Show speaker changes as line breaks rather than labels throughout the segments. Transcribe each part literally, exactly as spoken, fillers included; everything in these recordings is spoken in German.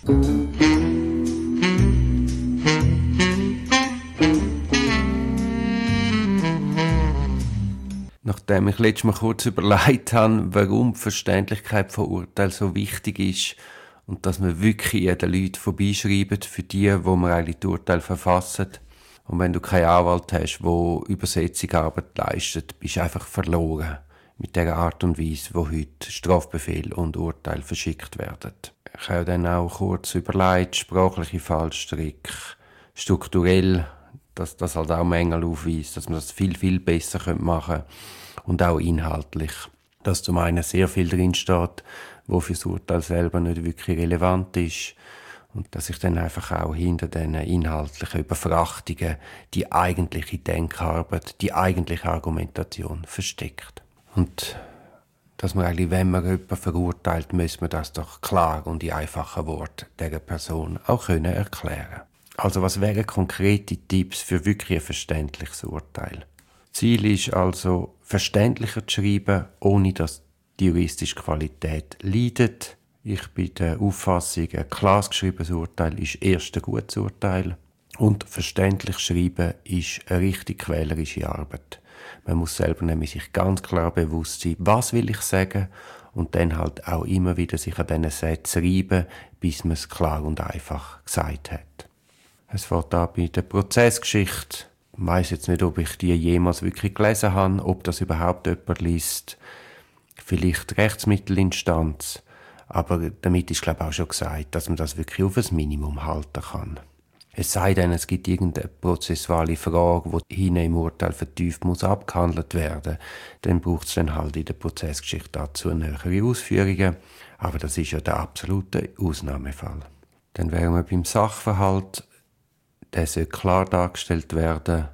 Nachdem ich letztes Mal kurz überlegt habe, warum die Verständlichkeit von Urteilen so wichtig ist und dass man wirklich an den Leuten vorbeischreibt, für die, wo man eigentlich die Urteile verfassen. Und wenn du keinen Anwalt hast, der Übersetzungsarbeit leistet, bist du einfach verloren mit der Art und Weise, wo heute Strafbefehl und Urteile verschickt werden. Ich habe dann auch kurz überlegt, sprachliche Fallstricke, strukturell, dass das halt auch Mängel aufweist, dass man das viel, viel besser machen könnte. Und auch inhaltlich, dass zum einen sehr viel drinsteht, wo für das Urteil selber nicht wirklich relevant ist. Und dass sich dann einfach auch hinter diesen inhaltlichen Überfrachtungen die eigentliche Denkarbeit, die eigentliche Argumentation versteckt. Und dass man eigentlich, wenn man jemanden verurteilt, muss man das doch klar und in einfachen Worten dieser Person auch können erklären. Also was wären konkrete Tipps für wirklich ein verständliches Urteil? Ziel ist also, verständlicher zu schreiben, ohne dass die juristische Qualität leidet. Ich bin der Auffassung, ein klar geschriebenes Urteil ist erst ein gutes Urteil. Und verständlich schreiben ist eine richtig quälerische Arbeit. Man muss selber nämlich sich ganz klar bewusst sein, was will ich sagen, und dann halt auch immer wieder sich an diesen Sätzen reiben, bis man es klar und einfach gesagt hat. Es fängt an bei der Prozessgeschichte. Ich weiss jetzt nicht, ob ich die jemals wirklich gelesen habe, ob das überhaupt jemand liest. Vielleicht die Rechtsmittelinstanz. Aber damit ist, glaube ich, auch schon gesagt, dass man das wirklich auf ein Minimum halten kann. Es sei denn, es gibt irgendeine prozessuale Frage, die hinten im Urteil vertieft muss abgehandelt werden. Dann braucht es dann halt in der Prozessgeschichte dazu nähere Ausführungen. Aber das ist ja der absolute Ausnahmefall. Dann wären wir beim Sachverhalt. Der soll klar dargestellt werden.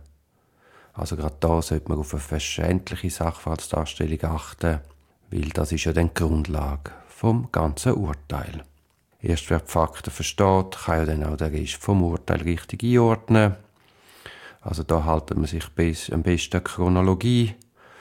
Also gerade da sollte man auf eine verständliche Sachverhaltsdarstellung achten, weil das ist ja dann die Grundlage vom ganzen Urteil. Erst wer die Fakten versteht, kann ja dann auch den Rest vom Urteil richtig einordnen. Also da halten man sich am besten an Chronologie.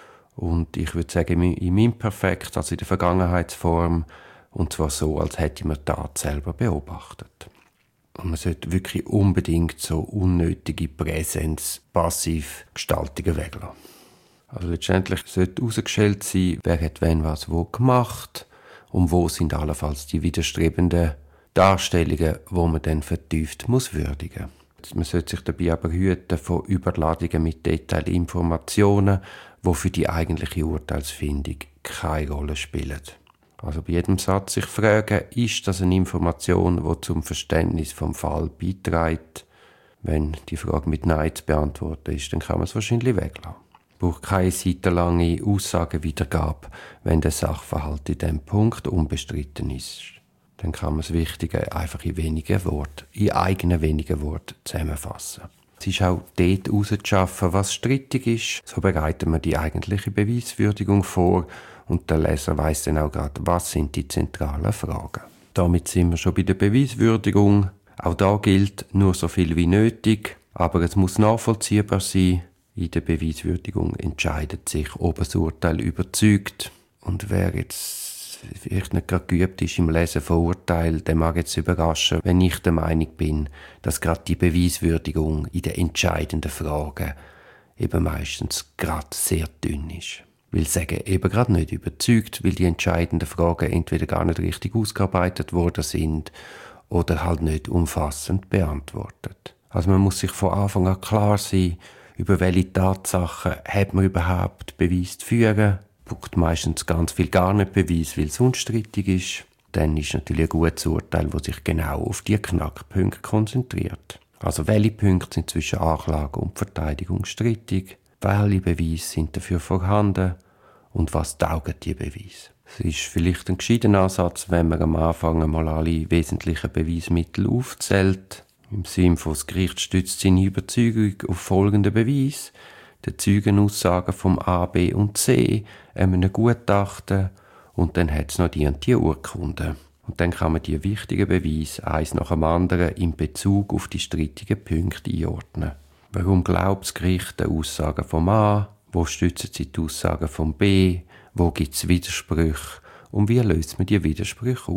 Und ich würde sagen, im Imperfekt, also in der Vergangenheitsform, und zwar so, als hätte man die Tat selber beobachtet. Und man sollte wirklich unbedingt so unnötige Präsenz, passiv Gestaltungen weglassen. Also letztendlich sollte herausgestellt sein, wer hat wann was wo gemacht und wo sind allenfalls die widerstrebenden Darstellungen, wo man dann vertieft muss würdigen. Man sollte sich dabei aber hüten vor Überladungen mit Detailinformationen, die für die eigentliche Urteilsfindung keine Rolle spielen. Also bei jedem Satz sich fragen, ist das eine Information, die zum Verständnis vom Fall beiträgt? Wenn die Frage mit Nein zu beantworten ist, dann kann man es wahrscheinlich weglassen. Es braucht keine seitenlange Aussagewiedergabe, wenn der Sachverhalt in diesem Punkt unbestritten ist. Dann kann man das Wichtige einfach in wenigen Worten, in eigenen wenigen Worten zusammenfassen. Es ist auch dort herauszuschaffen, was strittig ist. So bereiten wir die eigentliche Beweiswürdigung vor und der Leser weiss dann auch gerade, was sind die zentralen Fragen. Damit sind wir schon bei der Beweiswürdigung. Auch da gilt nur so viel wie nötig, aber es muss nachvollziehbar sein. In der Beweiswürdigung entscheidet sich, ob ein Urteil überzeugt. Und wer jetzt vielleicht nicht gerade geübt ist im Lesen von Urteilen, der mag jetzt überraschen, wenn ich der Meinung bin, dass gerade die Beweiswürdigung in den entscheidenden Fragen eben meistens gerade sehr dünn ist. Will sagen, eben gerade nicht überzeugt, weil die entscheidenden Fragen entweder gar nicht richtig ausgearbeitet worden sind oder halt nicht umfassend beantwortet. Also man muss sich von Anfang an klar sein, über welche Tatsachen hat man überhaupt Beweis zu führen. Braucht meistens ganz viel gar nicht Beweis, weil es unstrittig ist. Dann ist natürlich ein gutes Urteil, das sich genau auf die Knackpunkte konzentriert. Also welche Punkte sind zwischen Anklage und Verteidigung strittig? Welche Beweise sind dafür vorhanden? Und was taugen die Beweise? Es ist vielleicht ein gescheiter Ansatz, wenn man am Anfang einmal alle wesentlichen Beweismittel aufzählt. Im Sinne von, das Gericht stützt seine Überzeugung auf folgenden Beweis: die Zeugenaussagen vom A, B und C, einem Gutachten, und dann hat es noch die und die Urkunden. Und dann kann man die wichtigen Beweise eins nach dem anderen in Bezug auf die strittigen Punkte einordnen. Warum glaubt das Gericht den Aussagen vom A? Wo stützen sie die Aussagen vom B? Wo gibt es Widersprüche? Und wie löst man die Widersprüche auf?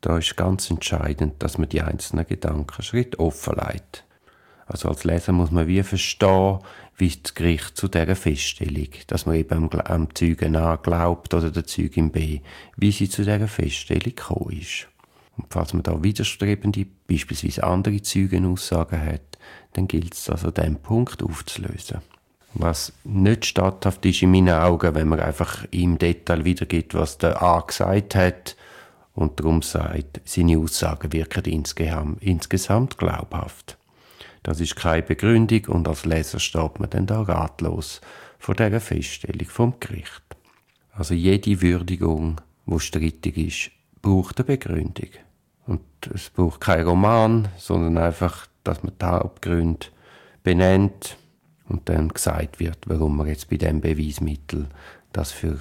da ist ganz entscheidend, dass man die einzelnen Gedankenschritte offenlegt. Also als Leser muss man wie verstehen, wie das Gericht zu dieser Feststellung, dass man eben am, am Zeugen A glaubt oder der Zeugin B, wie sie zu dieser Feststellung gekommen ist. Und falls man da widerstrebende, beispielsweise andere Zeugenaussagen hat, dann gilt es also, diesen Punkt aufzulösen. Was nicht statthaft ist in meinen Augen, wenn man einfach im Detail wiedergibt, was der A gesagt hat und darum sagt, seine Aussagen wirken insgesamt, insgesamt glaubhaft. Das ist keine Begründung und als Leser steht man dann da ratlos vor dieser Feststellung vom Gericht. Also jede Würdigung, die strittig ist, braucht eine Begründung. Und es braucht keinen Roman, sondern einfach, dass man die Hauptgründe benennt und dann gesagt wird, warum man jetzt bei diesem Beweismittel das für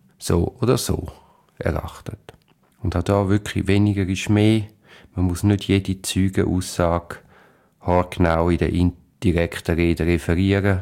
so oder so erachtet. Und auch da wirklich weniger ist mehr. Man muss nicht jede Zeugenaussage haargenau in der indirekten Rede referieren.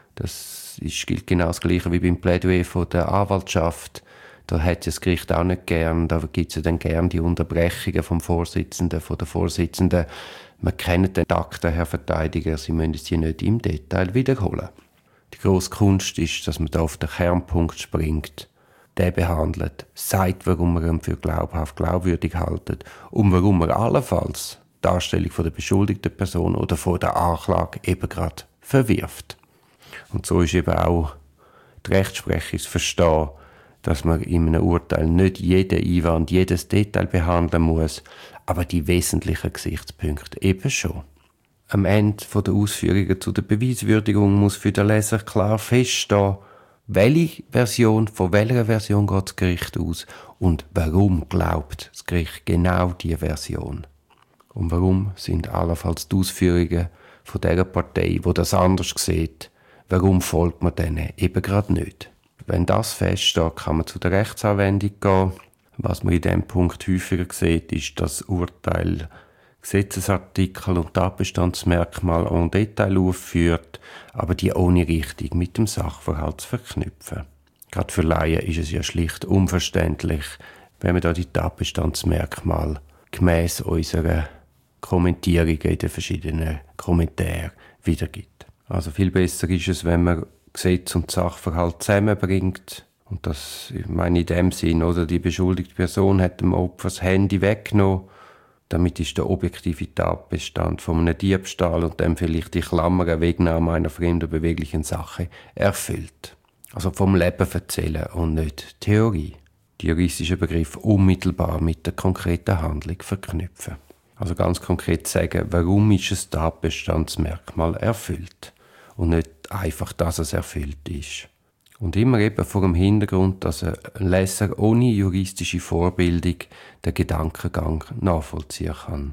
Das ist, gilt genau das Gleiche wie beim Plädoyer von der Anwaltschaft. Da hat das Gericht auch nicht gern. Da gibt es ja dann gern die Unterbrechungen vom Vorsitzenden, von der Vorsitzenden. Man kennt den Akten, Herr Verteidiger, Sie müssen sie nicht im Detail wiederholen. Die grosse Kunst ist, dass man da auf den Kernpunkt springt, den behandelt, sagt, warum man ihn für glaubhaft, glaubwürdig haltet und warum man allenfalls die Darstellung von der beschuldigten Person oder von der Anklage eben gerade verwirft. Und so ist eben auch die Rechtsprechung zu verstehen, dass man in einem Urteil nicht jeden Einwand, jedes Detail behandeln muss, aber die wesentlichen Gesichtspunkte eben schon. Am Ende der Ausführungen zu der Beweiswürdigung muss für den Leser klar feststehen, welche Version, von welcher Version geht das Gericht aus und warum glaubt das Gericht genau diese Version. Und warum sind allenfalls die Ausführungen von dieser Partei, die das anders sieht, warum folgt man denen eben gerade nicht? Wenn das feststeht, kann man zu der Rechtsanwendung gehen. Was man in diesem Punkt häufiger sieht, ist, dass Urteil Gesetzesartikel und Tatbestandsmerkmale en Detail aufführt, aber die ohne Richtung mit dem Sachverhalt zu verknüpfen. Gerade für Laien ist es ja schlicht unverständlich, wenn man da die Tatbestandsmerkmale gemäss unserer Kommentierungen in den verschiedenen Kommentaren wiedergibt. Also viel besser ist es, wenn man Gesetz und Sachverhalt zusammenbringt. Und das, ich meine in dem Sinn, oder die beschuldigte Person hat dem Opfer das Handy weggenommen. Damit ist der objektive Tatbestand von einem Diebstahl und dann vielleicht die Klammer Wegnahme einer fremden beweglichen Sache erfüllt. Also vom Leben erzählen und nicht Theorie. Die juristischen Begriffe unmittelbar mit der konkreten Handlung verknüpfen. Also ganz konkret sagen, warum ist ein Tatbestandsmerkmal erfüllt und nicht einfach, dass es erfüllt ist. Und immer eben vor dem Hintergrund, dass ein Leser ohne juristische Vorbildung den Gedankengang nachvollziehen kann.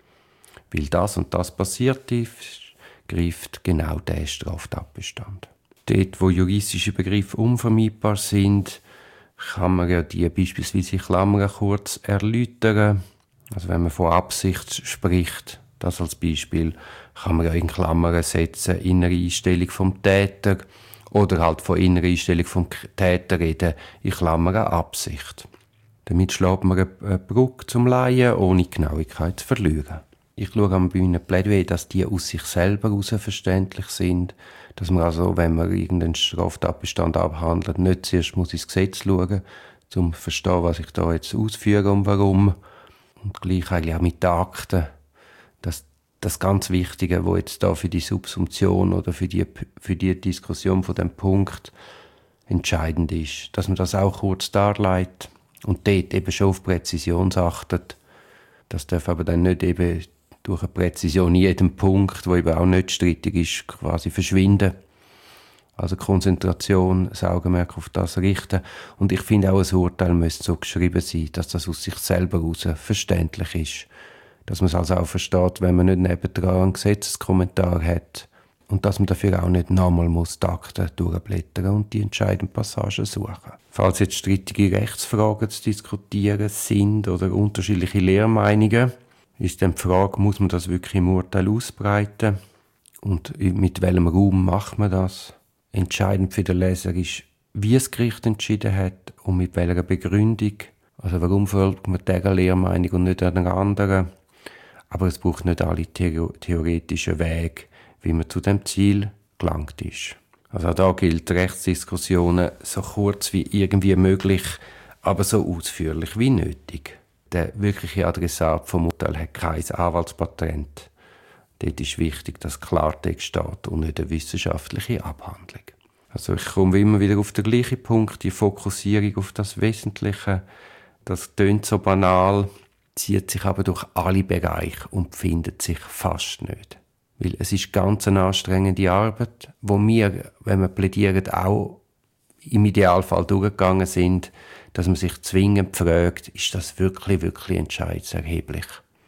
Weil das und das passiert ist, greift genau der Straftatbestand. Dort, wo juristische Begriffe unvermeidbar sind, kann man ja die beispielsweise in Klammern kurz erläutern. Also wenn man von Absicht spricht, das als Beispiel, kann man ja in Klammern setzen, innere Einstellung vom Täter oder halt von innerer Einstellung vom Täter reden, in Klammern Absicht. Damit schlägt man eine Brücke zum Laien, ohne Genauigkeit zu verlieren. Ich schaue am Bühne Plädoyer, dass die aus sich selber heraus verständlich sind, dass man also, wenn man irgendeinen Straftatbestand abhandelt, nicht zuerst muss ins Gesetz schauen, um zu verstehen, was ich da jetzt ausführe und warum. Und gleich eigentlich auch mit den Akten, dass das ganz Wichtige, was jetzt da für die Subsumption oder für die, für die Diskussion von dem Punkt entscheidend ist, dass man das auch kurz darlegt und dort eben schon auf Präzision achtet. Das darf aber dann nicht eben durch eine Präzision in jedem Punkt, wo eben auch nicht strittig ist, quasi verschwinden. Also Konzentration, das Augenmerk auf das richten. Und ich finde auch, ein Urteil müsste so geschrieben sein, dass das aus sich selber heraus verständlich ist. Dass man es also auch versteht, wenn man nicht nebendran einen Gesetzeskommentar hat. Und dass man dafür auch nicht nochmal muss die Akten durchblättern und die entscheidenden Passagen suchen. Falls jetzt strittige Rechtsfragen zu diskutieren sind oder unterschiedliche Lehrmeinungen, ist dann die Frage, muss man das wirklich im Urteil ausbreiten? Und mit welchem Raum macht man das? Entscheidend für den Leser ist, wie das Gericht entschieden hat und mit welcher Begründung. Also warum folgt man dieser Lehrmeinung und nicht einer anderen? Aber es braucht nicht alle Theo- theoretischen Wege, wie man zu dem Ziel gelangt ist. Also auch da gilt Rechtsdiskussionen so kurz wie irgendwie möglich, aber so ausführlich wie nötig. Der wirkliche Adressat vom Urteil hat kein Anwaltspatent. Dort ist wichtig, dass Klartext steht und nicht eine wissenschaftliche Abhandlung. Also ich komme immer wieder auf den gleichen Punkt, die Fokussierung auf das Wesentliche. Das tönt so banal, zieht sich aber durch alle Bereiche und findet sich fast nicht. Weil es ist ganz eine anstrengende Arbeit, wo wir, wenn wir plädieren, auch im Idealfall durchgegangen sind, dass man sich zwingend fragt, ist das wirklich, wirklich entscheidungserheblich?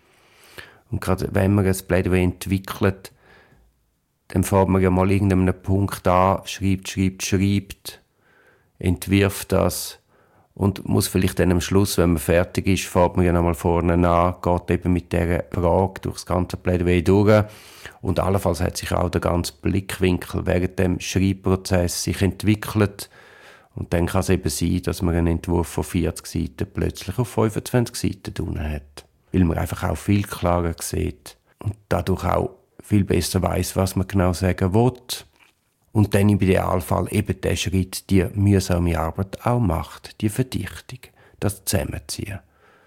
Und gerade wenn man ein Plädoyer entwickelt, dann fängt man ja mal irgendeinen Punkt an, schreibt, schreibt, schreibt, entwirft das und muss vielleicht dann am Schluss, wenn man fertig ist, fährt man ja nochmal vorne an, geht eben mit dieser Frage durch das ganze Plädoyer durch und allenfalls hat sich auch der ganze Blickwinkel während dem Schreibprozess sich entwickelt und dann kann es eben sein, dass man einen Entwurf von vierzig Seiten plötzlich auf fünfundzwanzig Seiten drin hat, weil man einfach auch viel klarer sieht und dadurch auch viel besser weiss, was man genau sagen will. Und dann im Idealfall eben der Schritt, die mühsame Arbeit auch macht, die Verdichtung, das Zusammenziehen,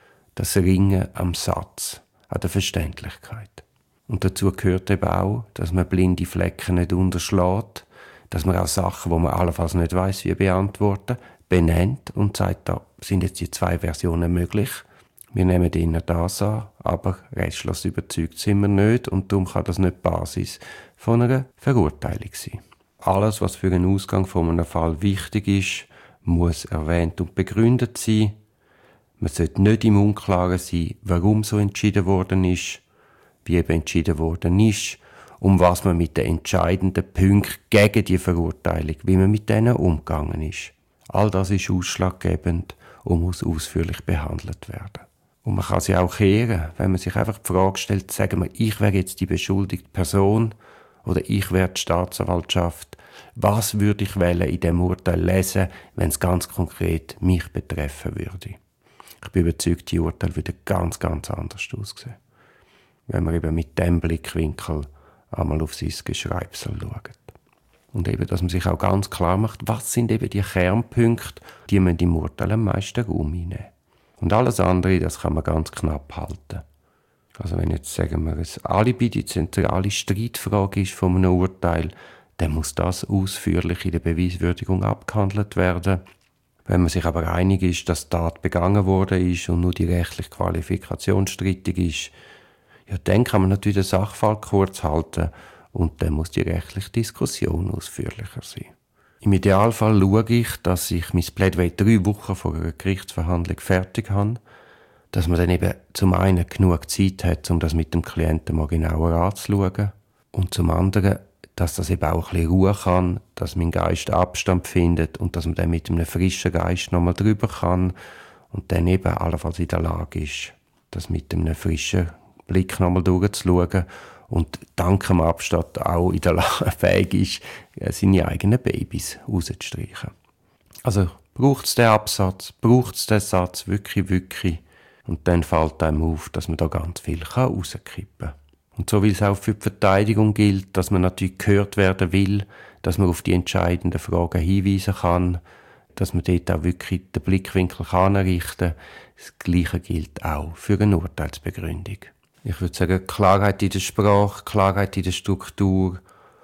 das Ringen am Satz, an der Verständlichkeit. Und dazu gehört eben auch, dass man blinde Flecken nicht unterschlägt, dass man auch Sachen, die man allenfalls nicht weiss, wie beantworten, benennt und sagt, da sind jetzt die zwei Versionen möglich. Wir nehmen ihnen das an, aber restlos überzeugt sind wir nicht und darum kann das nicht die Basis von einer Verurteilung sein. Alles, was für den Ausgang von einem Fall wichtig ist, muss erwähnt und begründet sein. Man sollte nicht im Unklaren sein, warum so entschieden worden ist, wie eben entschieden worden ist, um was man mit den entscheidenden Punkten gegen die Verurteilung, wie man mit denen umgegangen ist. All das ist ausschlaggebend und muss ausführlich behandelt werden. Und man kann sie auch kehren, wenn man sich einfach die Frage stellt, sagen wir, ich wäre jetzt die beschuldigte Person oder ich wäre die Staatsanwaltschaft. Was würde ich wählen in dem Urteil lesen, wenn es ganz konkret mich betreffen würde? Ich bin überzeugt, die Urteile würden ganz, ganz anders aussehen. Wenn man eben mit dem Blickwinkel einmal auf sein Geschreibsel schaut. Und eben, dass man sich auch ganz klar macht, was sind eben die Kernpunkte, die man im Urteil am meisten Raum einnehmen. Und alles andere, das kann man ganz knapp halten. Also wenn jetzt, sagen wir, ein Alibi die zentrale Streitfrage ist von einem Urteil, dann muss das ausführlich in der Beweiswürdigung abgehandelt werden. Wenn man sich aber einig ist, dass die Tat begangen worden ist und nur die rechtliche Qualifikation strittig ist, ja, dann kann man natürlich den Sachfall kurz halten und dann muss die rechtliche Diskussion ausführlicher sein. Im Idealfall schaue ich, dass ich mein Plädoyer drei Wochen vor einer Gerichtsverhandlung fertig habe, dass man dann eben zum einen genug Zeit hat, um das mit dem Klienten mal genauer anzuschauen und zum anderen, dass das eben auch ein bisschen Ruhe kann, dass mein Geist Abstand findet und dass man dann mit einem frischen Geist nochmal drüber kann und dann eben allenfalls in der Lage ist, das mit einem frischen Blick nochmal durchzuschauen und dank dem Abstand auch in der Lage fähig ist, seine eigenen Babys rauszustreichen. Also braucht es den Absatz, braucht es den Satz wirklich, wirklich und dann fällt einem auf, dass man da ganz viel rauskippen kann. Und so wie es auch für die Verteidigung gilt, dass man natürlich gehört werden will, dass man auf die entscheidenden Fragen hinweisen kann, dass man dort auch wirklich den Blickwinkel kann richten kann. Das Gleiche gilt auch für eine Urteilsbegründung. Ich würde sagen, Klarheit in der Sprache, Klarheit in der Struktur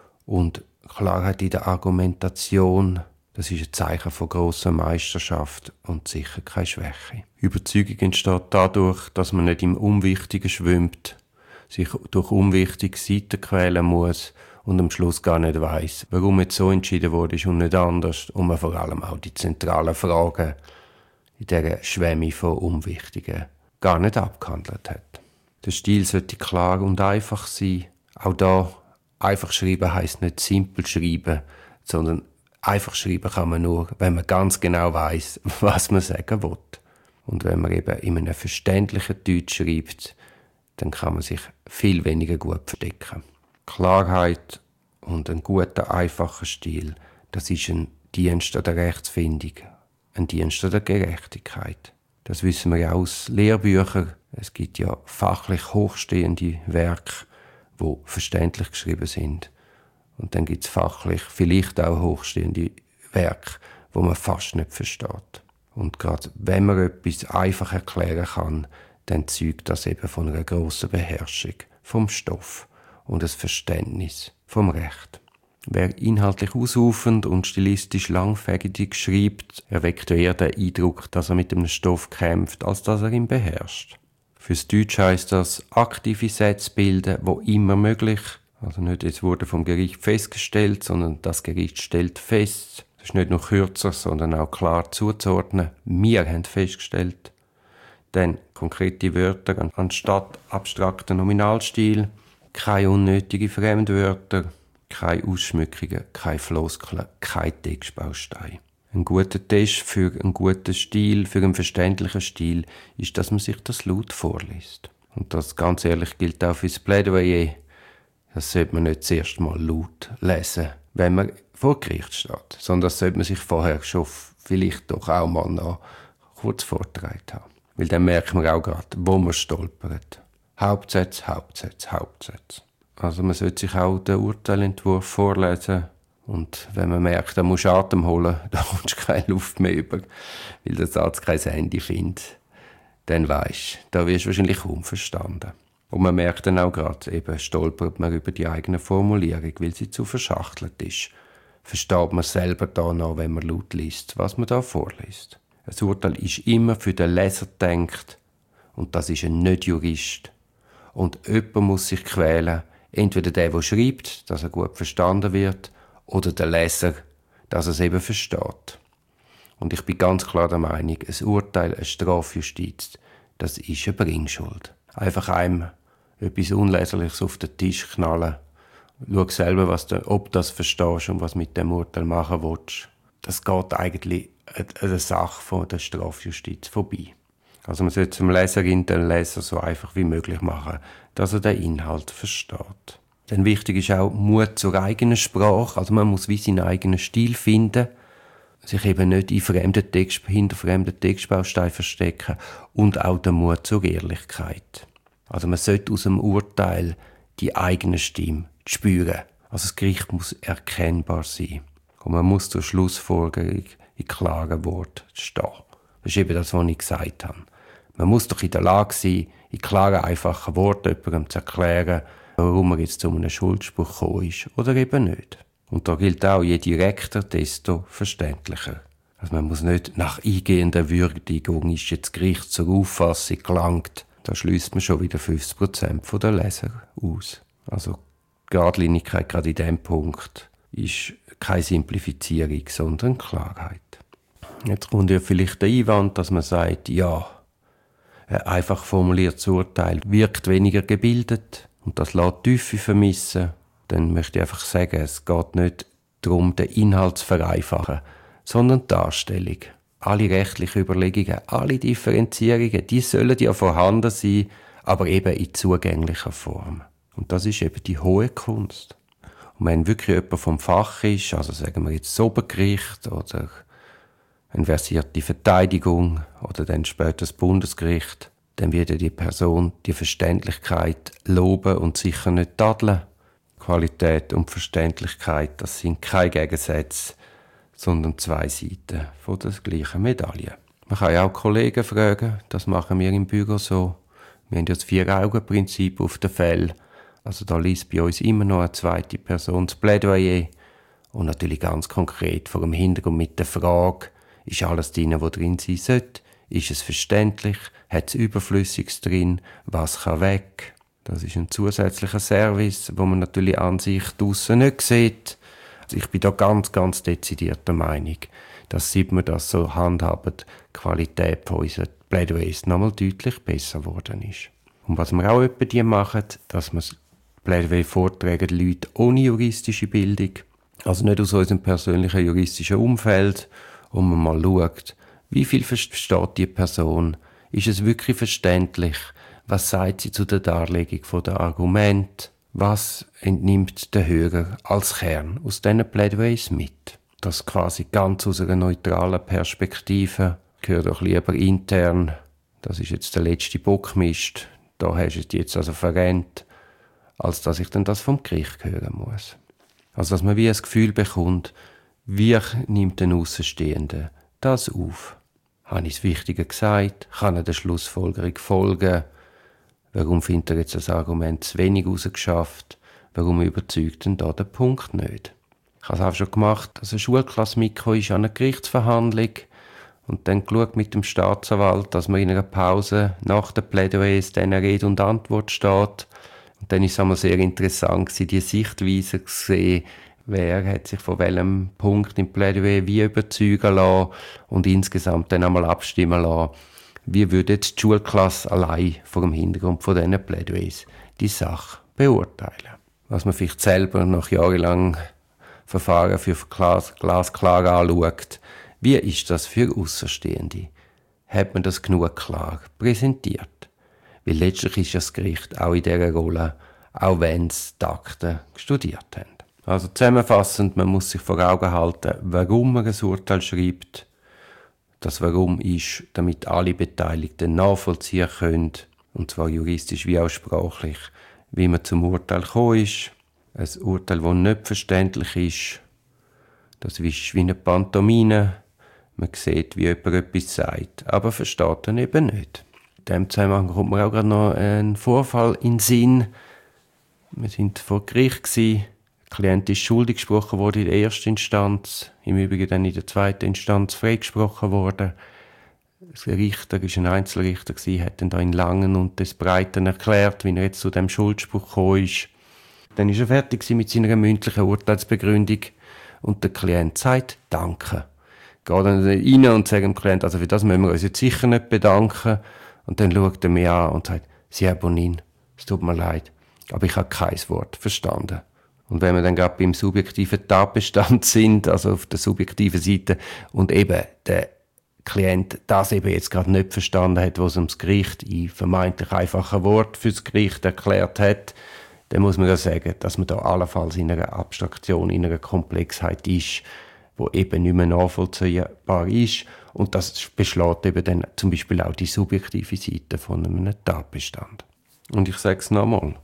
und Klarheit in der Argumentation, das ist ein Zeichen von grosser Meisterschaft und sicher keine Schwäche. Überzeugung entsteht dadurch, dass man nicht im Unwichtigen schwimmt, sich durch unwichtige Seiten quälen muss und am Schluss gar nicht weiss, warum jetzt so entschieden wurde und nicht anders und man vor allem auch die zentralen Fragen in dieser Schwemme von Unwichtigen gar nicht abgehandelt hat. Der Stil sollte klar und einfach sein. Auch da, einfach schreiben heisst nicht simpel schreiben, sondern einfach schreiben kann man nur, wenn man ganz genau weiss, was man sagen will. Und wenn man eben in einem verständlichen Deutsch schreibt, dann kann man sich viel weniger gut verstecken. Klarheit und ein guter, einfacher Stil, das ist ein Dienst an der Rechtsfindung, ein Dienst an der Gerechtigkeit. Das wissen wir ja aus Lehrbüchern. Es gibt ja fachlich hochstehende Werke, die verständlich geschrieben sind. Und dann gibt es fachlich vielleicht auch hochstehende Werke, wo man fast nicht versteht. Und gerade wenn man etwas einfach erklären kann, dann zeugt das eben von einer grossen Beherrschung vom Stoff und ein Verständnis vom Recht. Wer inhaltlich ausufend und stilistisch langfädig schreibt, erweckt eher den Eindruck, dass er mit einem Stoff kämpft, als dass er ihn beherrscht. Fürs Deutsch heisst das aktive Sätze bilden, wo immer möglich. Also nicht, es wurde vom Gericht festgestellt, sondern das Gericht stellt fest. Das ist nicht nur kürzer, sondern auch klar zuzuordnen. Wir haben festgestellt. Dann konkrete Wörter anstatt abstrakter Nominalstil. Keine unnötigen Fremdwörter, keine Ausschmückungen, keine Floskeln, kein Textbaustein. Ein guter Test für einen guten Stil, für einen verständlichen Stil, ist, dass man sich das laut vorliest. Und das, ganz ehrlich, gilt auch fürs Plädoyer. Das sollte man nicht zuerst mal laut lesen, wenn man vor Gericht steht, sondern das sollte man sich vorher schon vielleicht doch auch mal noch kurz vorgetragen haben. Weil dann merkt man auch gerade, wo man stolpert. Hauptsätze, Hauptsätze, Hauptsätze. Also man sollte sich auch den Urteilentwurf vorlesen. Und wenn man merkt, da musst du Atem holen, da kommst du keine Luft mehr über, weil der Satz kein Ende findet, dann weisst du, da wirst du wahrscheinlich kaum verstanden. Und man merkt dann auch gerade, eben stolpert man über die eigene Formulierung, weil sie zu verschachtelt ist. Versteht man selber da noch, wenn man laut liest, was man da vorliest. Ein Urteil ist immer für den Leser gedacht und das ist ein Nicht-Jurist. Und jemand muss sich quälen, entweder der, der schreibt, dass er gut verstanden wird, oder der Leser, dass er es eben versteht. Und ich bin ganz klar der Meinung, ein Urteil, eine Strafjustiz, das ist eine Bringschuld. Einfach einem etwas Unleserliches auf den Tisch knallen. Schau selber, was du, ob du das verstehst und was mit dem Urteil machen willst. Das geht eigentlich an der Sache von der Strafjustiz vorbei. Also man sollte dem Leserin, den Leser so einfach wie möglich machen, dass er den Inhalt versteht. Denn wichtig ist auch Mut zur eigenen Sprache. Also man muss wie seinen eigenen Stil finden, sich eben nicht in fremden Text, hinter fremden Textbausteinen verstecken und auch den Mut zur Ehrlichkeit. Also man sollte aus dem Urteil die eigene Stimme spüren. Also das Gericht muss erkennbar sein. Und man muss zur Schlussfolgerung in klaren Worten stehen. Das ist eben das, was ich gesagt habe. Man muss doch in der Lage sein, in klaren, einfachen Worten jemandem zu erklären, warum er jetzt zu einem Schuldspruch gekommen ist oder eben nicht. Und da gilt auch, je direkter, desto verständlicher. Also man muss nicht nach eingehender Würdigung ist jetzt das Gericht zur Auffassung gelangt. Da schließt man schon wieder fünfzig Prozent der Leser aus. Also Geradlinigkeit gerade in diesem Punkt ist keine Simplifizierung, sondern Klarheit. Jetzt kommt ja vielleicht der Einwand, dass man sagt, ja, ein einfach formuliertes Urteil wirkt weniger gebildet und das lässt Tiefe vermissen. Dann möchte ich einfach sagen, es geht nicht darum, den Inhalt zu vereinfachen, sondern die Darstellung. Alle rechtlichen Überlegungen, alle Differenzierungen, die sollen ja vorhanden sein, aber eben in zugänglicher Form. Und das ist eben die hohe Kunst. Und wenn wirklich jemand vom Fach ist, also sagen wir jetzt das Obergericht oder eine versierte Verteidigung oder dann später das Bundesgericht, dann wird die Person die Verständlichkeit loben und sicher nicht tadeln. Qualität und Verständlichkeit, das sind keine Gegensätze, sondern zwei Seiten von der gleichen Medaille. Man kann ja auch Kollegen fragen, das machen wir im Büro so. Wir haben ja das Vier-Augen-Prinzip auf den Fällen. Also da liest bei uns immer noch eine zweite Person das Plädoyer. Und natürlich ganz konkret vor dem Hintergrund mit der Frage, ist alles drin, was drin sein sollte? Ist es verständlich? Hat es Überflüssiges drin? Was kann weg? Das ist ein zusätzlicher Service, wo man natürlich an sich draussen nicht sieht. Also ich bin da ganz, ganz dezidiert der Meinung, dass seit wir das so handhaben, die Qualität von unseren Plädoyers nochmal deutlich besser geworden ist. Und was wir auch etwa die machen, dass wir Plädoyer vortragen, Leute ohne juristische Bildung, also nicht aus unserem persönlichen juristischen Umfeld, und man mal schaut, wie viel versteht die Person, ist es wirklich verständlich, was sagt sie zu der Darlegung der Argumente, was entnimmt der Hörer als Kern aus diesen Plädoyers mit. Das quasi ganz aus einer neutralen Perspektive gehör doch lieber intern, das ist jetzt der letzte Bockmist, da hast du es jetzt also verrennt, als dass ich dann das vom Gericht hören muss. Also dass man wie ein Gefühl bekommt, wie nimmt ein Aussenstehender das auf? Habe ich das Wichtige gesagt? Kann er der Schlussfolgerung folgen? Warum findet er jetzt das Argument zu wenig rausgeschafft? Warum überzeugt denn da der Punkt nicht? Ich habe es auch schon gemacht, dass eine Schulklasse mitgekommen ist an einer Gerichtsverhandlung und dann geschaut mit dem Staatsanwalt, dass man in einer Pause nach der Plädoyers dann Rede und Antwort steht. Und dann ist es einmal sehr interessant gewesen, die Sichtweise zu sehen, wer hat sich von welchem Punkt im Plädoyer wie überzeugen lassen und insgesamt dann einmal abstimmen lassen, wie würde jetzt die Schulklasse allein vor dem Hintergrund von diesen Plädoyers die Sache beurteilen. Was man vielleicht selber nach jahrelang Verfahren für Glas, glasklar anschaut, wie ist das für Aussenstehende? Hat man das genug klar präsentiert? Weil letztlich ist das Gericht auch in dieser Rolle, auch wenn es die Akten studiert haben. Also zusammenfassend, man muss sich vor Augen halten, warum man ein Urteil schreibt. Das Warum ist, damit alle Beteiligten nachvollziehen können, und zwar juristisch wie auch sprachlich, wie man zum Urteil gekommen ist. Ein Urteil, das nicht verständlich ist, das ist wie eine Pantomime. Man sieht, wie jemand etwas sagt, aber versteht dann eben nicht. In diesem Zusammenhang kommt mir auch gerade noch ein Vorfall in den Sinn. Wir waren vor Gericht gewesen. Der Klient ist schuldig gesprochen worden in der ersten Instanz, im Übrigen dann in der zweiten Instanz freigesprochen worden. Der Richter war ein Einzelrichter, hat dann da in Langen und des Breiten erklärt, wie er jetzt zu dem Schuldspruch gekommen ist. Dann war er fertig mit seiner mündlichen Urteilsbegründung und der Klient sagt «Danke». Geht dann rein und sagt dem Klient, also für das müssen wir uns jetzt sicher nicht bedanken. Und dann schaut er mich an und sagt «Sie, Herr Bonin, es tut mir leid, aber ich habe kein Wort verstanden». Und wenn wir dann gerade beim subjektiven Tatbestand sind, also auf der subjektiven Seite, und eben der Klient das eben jetzt gerade nicht verstanden hat, was ihm das Gericht in vermeintlich einfachen Wort fürs Gericht erklärt hat, dann muss man ja sagen, dass man da allenfalls in einer Abstraktion, in einer Komplexheit ist, wo eben nicht mehr nachvollziehbar ist. Und das beschlägt eben dann zum Beispiel auch die subjektive Seite von einem Tatbestand. Und ich sage es nochmal,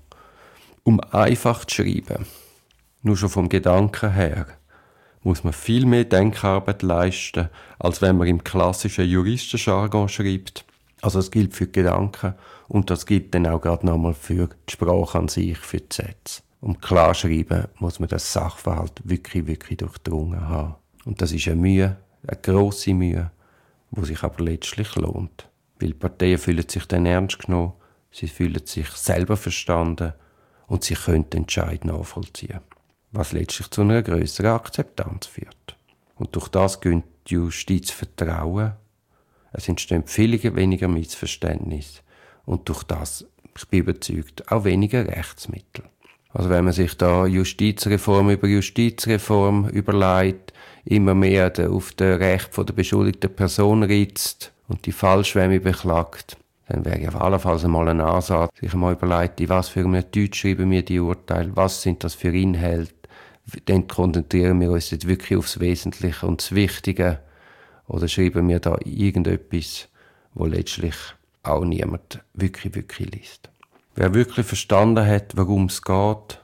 um einfach zu schreiben, nur schon vom Gedanken her, muss man viel mehr Denkarbeit leisten, als wenn man im klassischen Juristenjargon schreibt. Also es gilt für die Gedanken und das gilt dann auch gerade nochmal für die Sprache an sich, für die Sätze. Um klar zu schreiben, muss man das Sachverhalt wirklich, wirklich durchdrungen haben. Und das ist eine Mühe, eine grosse Mühe, die sich aber letztlich lohnt. Weil die Parteien fühlen sich dann ernst genommen, sie fühlen sich selber verstanden und sie können den Entscheid nachvollziehen. Was letztlich zu einer grösseren Akzeptanz führt. Und durch das gönnt die Justiz Vertrauen. Es entstehen viel weniger Missverständnisse. Und durch das, ich bin überzeugt, auch weniger Rechtsmittel. Also wenn man sich da Justizreform über Justizreform überlegt, immer mehr auf das Recht der beschuldigten Person ritzt und die Fallschwemme beklagt, dann wäre auf jeden Fall einmal ein Ansatz, sich einmal überlegt, in was für einem Deutsch schreiben wir die Urteile, was sind das für Inhalte, dann konzentrieren wir uns jetzt wirklich aufs Wesentliche und das Wichtige oder schreiben wir da irgendetwas, wo letztlich auch niemand wirklich, wirklich liest. Wer wirklich verstanden hat, worum es geht,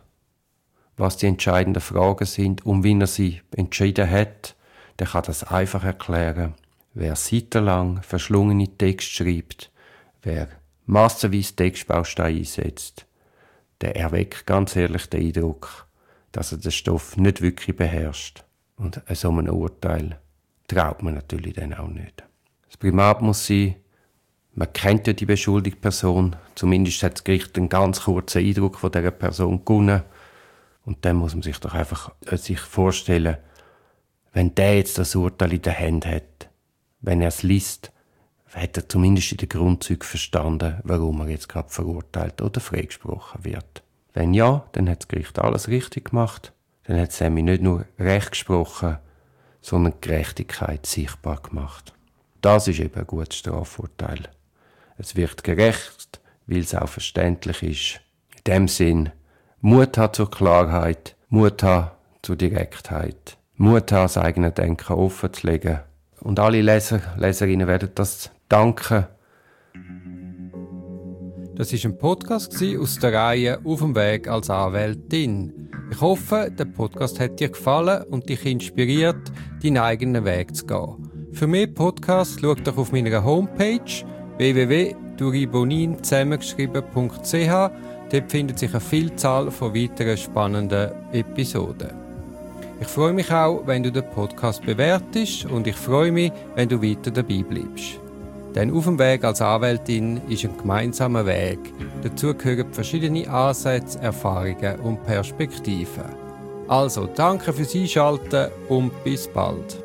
was die entscheidenden Fragen sind und wie er sie entschieden hat, der kann das einfach erklären. Wer seitenlang verschlungene Texte schreibt, wer massenweise Textbausteine einsetzt, der erweckt ganz ehrlich den Eindruck, dass er den Stoff nicht wirklich beherrscht. Und so einem Urteil traut man natürlich dann auch nicht. Das Primat muss sein, man kennt ja die beschuldigte Person, zumindest hat das Gericht einen ganz kurzen Eindruck von dieser Person gewonnen. Und dann muss man sich doch einfach sich vorstellen, wenn der jetzt das Urteil in der Hand hat, wenn er es liest, hat er zumindest in den Grundzügen verstanden, warum er jetzt gerade verurteilt oder freigesprochen wird. Wenn ja, dann hat das Gericht alles richtig gemacht. Dann hat es nämlich nicht nur Recht gesprochen, sondern Gerechtigkeit sichtbar gemacht. Das ist eben ein gutes Strafurteil. Es wird gerecht, weil es auch verständlich ist. In dem Sinn, Mut hat zur Klarheit, Mut hat zur Direktheit, Mut hat, das eigene Denken offenzulegen Und alle Leser, Leserinnen werden das danken. Das war ein Podcast aus der Reihe «Auf dem Weg als Anwältin». Ich hoffe, der Podcast hat dir gefallen und dich inspiriert, deinen eigenen Weg zu gehen. Für mehr Podcasts schau doch auf meiner Homepage w w w punkt duribonin zusammengeschrieben punkt c h. Dort findet sich eine Vielzahl von weiteren spannenden Episoden. Ich freue mich auch, wenn du den Podcast bewertest und ich freue mich, wenn du weiter dabei bleibst. Denn auf dem Weg als Anwältin ist ein gemeinsamer Weg. Dazu gehören verschiedene Ansätze, Erfahrungen und Perspektiven. Also, danke fürs Einschalten und bis bald.